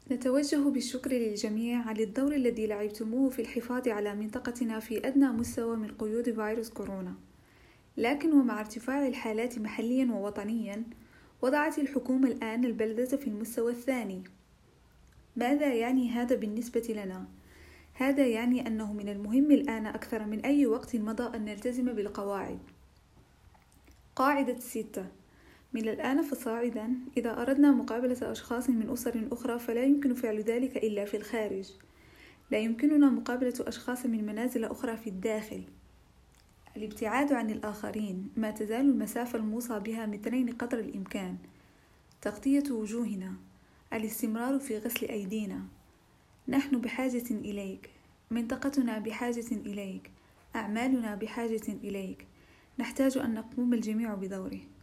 نتوجه بالشكر للجميع على الدور الذي لعبتموه في الحفاظ على منطقتنا في أدنى مستوى من قيود فيروس كورونا. لكن ومع ارتفاع الحالات محليا ووطنيا، وضعت الحكومة الآن البلدة في المستوى الثاني. ماذا يعني هذا بالنسبة لنا؟ هذا يعني أنه من المهم الآن أكثر من أي وقت مضى أن نلتزم بالقواعد. قاعدة 6: من الآن فصاعدا، إذا أردنا مقابلة أشخاص من أسر أخرى فلا يمكن فعل ذلك إلا في الخارج. لا يمكننا مقابلة أشخاص من منازل أخرى في الداخل. الابتعاد عن الآخرين، ما تزال المسافة الموصى بها مترين قدر الإمكان. تغطية وجوهنا، الاستمرار في غسل أيدينا. نحن بحاجة إليك، منطقتنا بحاجة إليك، أعمالنا بحاجة إليك. نحتاج أن نقوم الجميع بدوره.